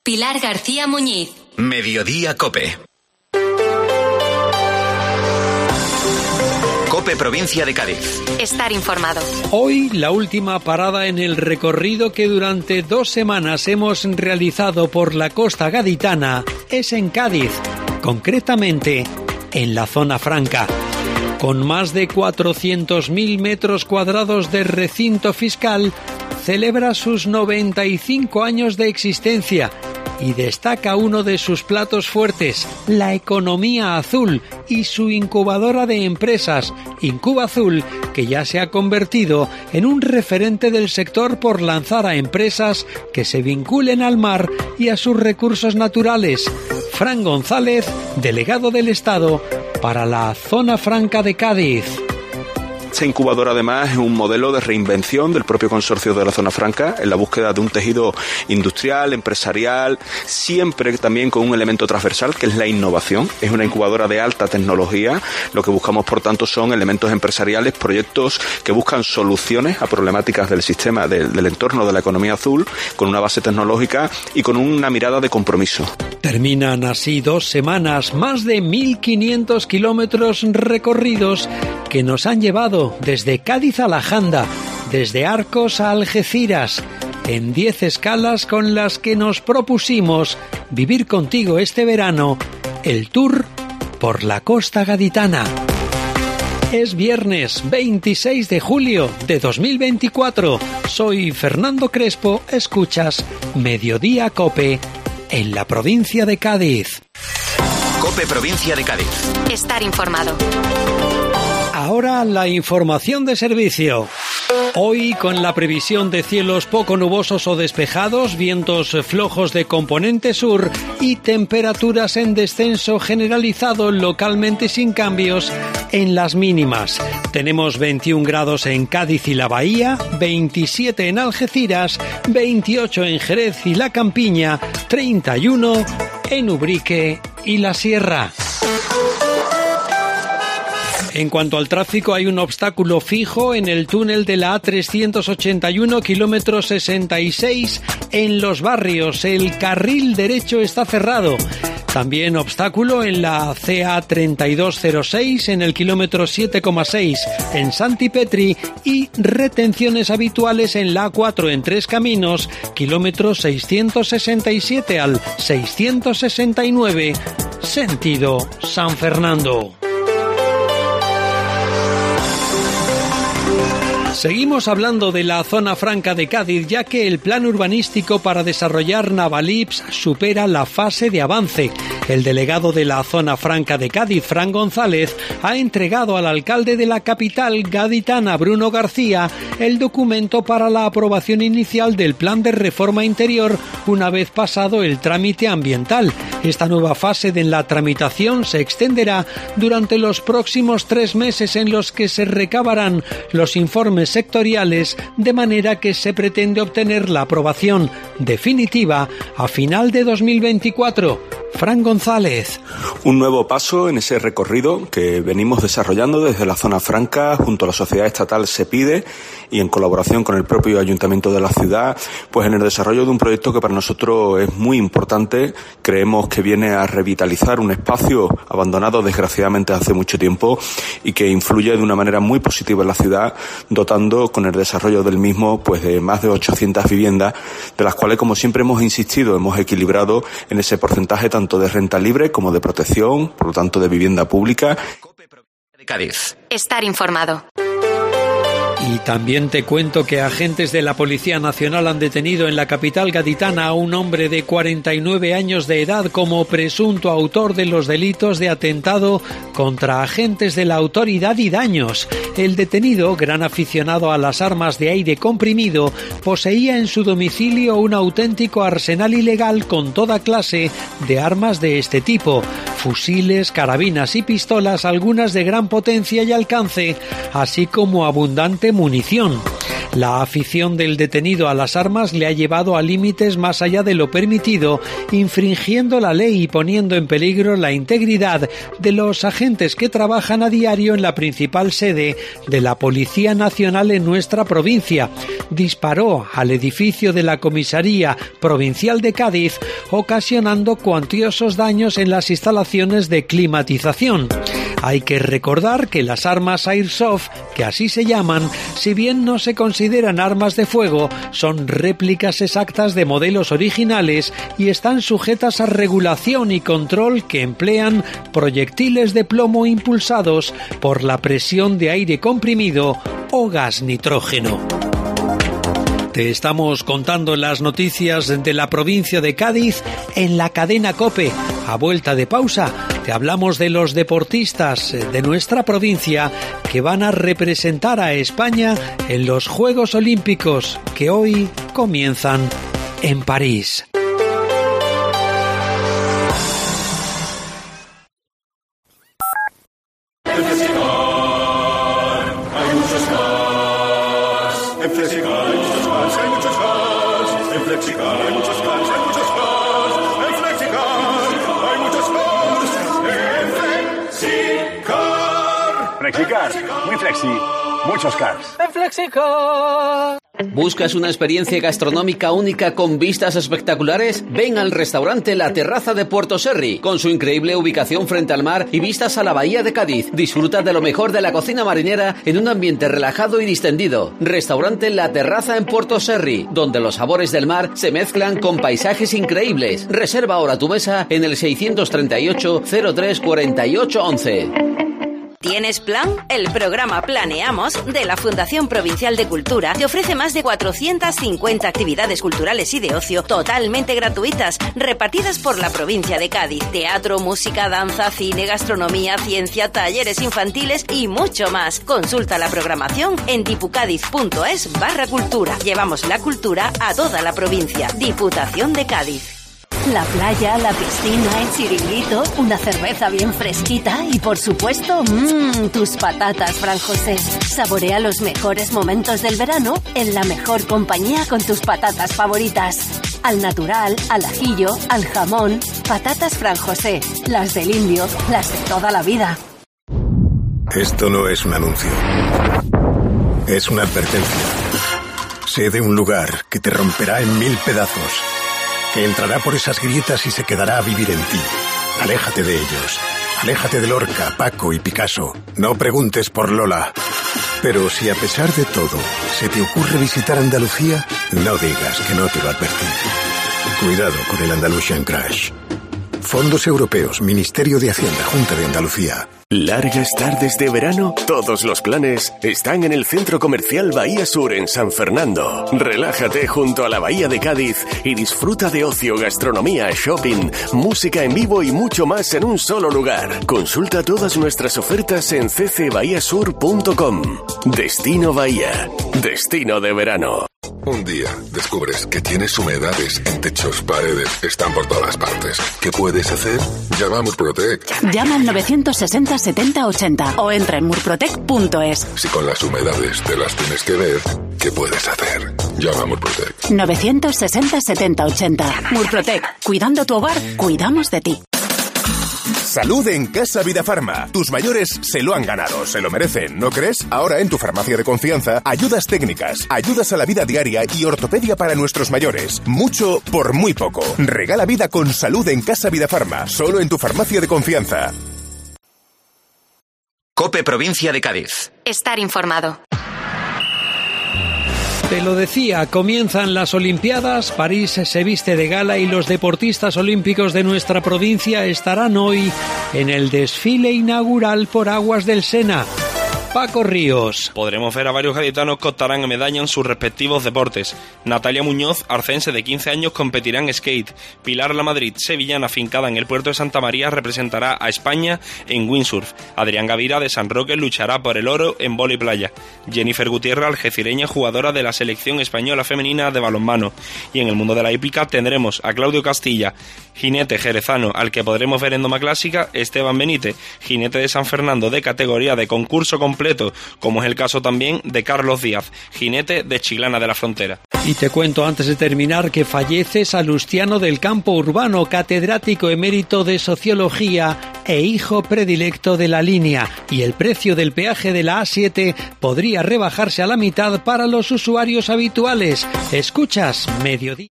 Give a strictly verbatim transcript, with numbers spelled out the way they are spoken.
Pilar García Muñiz. Mediodía COPE. COPE Provincia de Cádiz. Estar informado. Hoy la última parada en el recorrido que durante dos semanas hemos realizado por la costa gaditana es en Cádiz, concretamente en la Zona Franca. Con más de cuatrocientos mil metros cuadrados de recinto fiscal, celebra sus noventa y cinco años de existencia y destaca uno de sus platos fuertes, la economía azul y su incubadora de empresas, Incuba Azul, que ya se ha convertido en un referente del sector por lanzar a empresas que se vinculen al mar y a sus recursos naturales. Fran González, delegado del Estado para la Zona Franca de Cádiz. Esta incubadora además es un modelo de reinvención del propio consorcio de la Zona Franca en la búsqueda de un tejido industrial, empresarial, siempre también con un elemento transversal que es la innovación. Es una incubadora de alta tecnología. Lo que buscamos, por tanto, son elementos empresariales, proyectos que buscan soluciones a problemáticas del sistema, del, del entorno de la economía azul, con una base tecnológica y con una mirada de compromiso. Terminan así dos semanas, más de mil quinientos kilómetros recorridos que nos han llevado desde Cádiz a La Janda, desde Arcos a Algeciras, en diez escalas con las que nos propusimos vivir contigo este verano el tour por la costa gaditana. Es viernes veintiséis de julio de dos mil veinticuatro. Soy Fernando Crespo, escuchas Mediodía COPE en la provincia de Cádiz. COPE Provincia de Cádiz. Estar informado. Ahora la información de servicio. Hoy, con la previsión de cielos poco nubosos o despejados, vientos flojos de componente sur y temperaturas en descenso generalizado, localmente sin cambios en las mínimas. Tenemos veintiún grados en Cádiz y la Bahía, veintisiete en Algeciras, veintiocho en Jerez y la Campiña, treinta y uno en Ubrique y la Sierra. En cuanto al tráfico, hay un obstáculo fijo en el túnel de la A trescientos ochenta y uno, kilómetro sesenta y seis, en Los Barrios. El carril derecho está cerrado. También obstáculo en la C A treinta y dos cero seis, en el kilómetro siete coma seis, en Santipetri, y retenciones habituales en la A cuatro en Tres Caminos, kilómetro seiscientos sesenta y siete al seiscientos sesenta y nueve, sentido San Fernando. Seguimos hablando de la Zona Franca de Cádiz, ya que el plan urbanístico para desarrollar Navalips supera la fase de avance. El delegado de la Zona Franca de Cádiz, Fran González, ha entregado al alcalde de la capital gaditana, Bruno García, el documento para la aprobación inicial del plan de reforma interior una vez pasado el trámite ambiental. Esta nueva fase de la tramitación se extenderá durante los próximos tres meses, en los que se recabarán los informes sectoriales, de manera que se pretende obtener la aprobación definitiva a final de dos mil veinticuatro. Fran González. Un nuevo paso en ese recorrido que venimos desarrollando desde la Zona Franca junto a la sociedad estatal SEPIDE y en colaboración con el propio ayuntamiento de la ciudad, pues en el desarrollo de un proyecto que para nosotros es muy importante. Creemos que viene a revitalizar un espacio abandonado desgraciadamente hace mucho tiempo y que influye de una manera muy positiva en la ciudad, dotando con el desarrollo del mismo pues de más de ochocientas viviendas, de las cuales, como siempre hemos insistido, hemos equilibrado en ese porcentaje tanto de renta libre como de protección, por lo tanto de vivienda pública. COPE Provincia de Cádiz. Estar informado. Y también te cuento que agentes de la Policía Nacional han detenido en la capital gaditana a un hombre de cuarenta y nueve años de edad como presunto autor de los delitos de atentado contra agentes de la autoridad y daños. El detenido, gran aficionado a las armas de aire comprimido, poseía en su domicilio un auténtico arsenal ilegal con toda clase de armas de este tipo: fusiles, carabinas y pistolas, algunas de gran potencia y alcance, así como abundante munición. La afición del detenido a las armas le ha llevado a límites más allá de lo permitido, infringiendo la ley y poniendo en peligro la integridad de los agentes que trabajan a diario en la principal sede de la Policía Nacional en nuestra provincia. Disparó al edificio de la Comisaría Provincial de Cádiz, ocasionando cuantiosos daños en las instalaciones de climatización. Hay que recordar que las armas Airsoft, que así se llaman, si bien no se consideran armas de fuego, son réplicas exactas de modelos originales y están sujetas a regulación y control que emplean proyectiles de plomo impulsados por la presión de aire comprimido o gas nitrógeno. Te estamos contando las noticias de la provincia de Cádiz en la cadena COPE. A vuelta de pausa, te hablamos de los deportistas de nuestra provincia que van a representar a España en los Juegos Olímpicos que hoy comienzan en París. Flexicar, muy flexi, muchos cars. En Flexicar. ¿Buscas una experiencia gastronómica única con vistas espectaculares? Ven al restaurante La Terraza de Puerto Serri, con su increíble ubicación frente al mar y vistas a la bahía de Cádiz. Disfruta de lo mejor de la cocina marinera en un ambiente relajado y distendido. Restaurante La Terraza en Puerto Serri, donde los sabores del mar se mezclan con paisajes increíbles. Reserva ahora tu mesa en el seiscientos treinta y ocho, cero tres, cuarenta y ocho, once. ¿Tienes plan? El programa Planeamos de la Fundación Provincial de Cultura te ofrece más de cuatrocientas cincuenta actividades culturales y de ocio totalmente gratuitas, repartidas por la provincia de Cádiz. Teatro, música, danza, cine, gastronomía, ciencia, talleres infantiles y mucho más. Consulta la programación en dipucadiz.es barra cultura. Llevamos la cultura a toda la provincia. Diputación de Cádiz. La playa, la piscina, el chiringuito, una cerveza bien fresquita y, por supuesto, mmm, tus patatas Fran José. Saborea los mejores momentos del verano en la mejor compañía con tus patatas favoritas. Al natural, al ajillo, al jamón. Patatas Fran José, las del indio, las de toda la vida. Esto no es un anuncio. Es una advertencia. Sé de un lugar que te romperá en mil pedazos, que entrará por esas grietas y se quedará a vivir en ti. Aléjate de ellos. Aléjate de Lorca, Paco y Picasso. No preguntes por Lola. Pero si a pesar de todo se te ocurre visitar Andalucía, no digas que no te lo advertí. Cuidado con el Andalusian Crash. Fondos Europeos, Ministerio de Hacienda, Junta de Andalucía. Largas tardes de verano, todos los planes están en el Centro Comercial Bahía Sur en San Fernando. Relájate junto a la Bahía de Cádiz y disfruta de ocio, gastronomía, shopping, música en vivo y mucho más en un solo lugar. Consulta todas nuestras ofertas en c c bahía sur punto com. Destino Bahía, destino de verano. Un día descubres que tienes humedades en techos, paredes, están por todas partes. ¿Qué puedes hacer? Llama a Murprotec. Llama al novecientos sesenta setenta ochenta o entra en murprotec punto es. Si con las humedades te las tienes que ver, ¿qué puedes hacer? Llama a Murprotec. novecientos sesenta setenta ochenta. Murprotec. Cuidando tu hogar, cuidamos de ti. Salud en Casa Vida Farma. Tus mayores se lo han ganado, se lo merecen, ¿no crees? Ahora en tu farmacia de confianza, ayudas técnicas, ayudas a la vida diaria y ortopedia para nuestros mayores. Mucho por muy poco. Regala vida con salud en Casa Vida Farma, solo en tu farmacia de confianza. COPE Provincia de Cádiz. Estar informado. Te lo decía, comienzan las Olimpiadas, París se viste de gala y los deportistas olímpicos de nuestra provincia estarán hoy en el desfile inaugural por aguas del Sena. Paco Ríos. Podremos ver a varios gaditanos que optarán a medalla en sus respectivos deportes. Natalia Muñoz, arcense de quince años, competirá en skate. Pilar Lamadrid, sevillana afincada en el puerto de Santa María, representará a España en windsurf. Adrián Gavira, de San Roque, luchará por el oro en vóley playa. Jennifer Gutiérrez, algecireña, jugadora de la selección española femenina de balonmano. Y en el mundo de la hípica tendremos a Claudio Castilla, jinete jerezano, al que podremos ver en doma clásica, Esteban Benítez, jinete de San Fernando de categoría de concurso completo, completo, como es el caso también de Carlos Díaz, jinete de Chiclana de la Frontera. Y te cuento antes de terminar que fallece Salustiano del Campo Urbano, catedrático emérito de Sociología e hijo predilecto de la línea, y el precio del peaje de la A siete podría rebajarse a la mitad para los usuarios habituales. Escuchas Mediodía.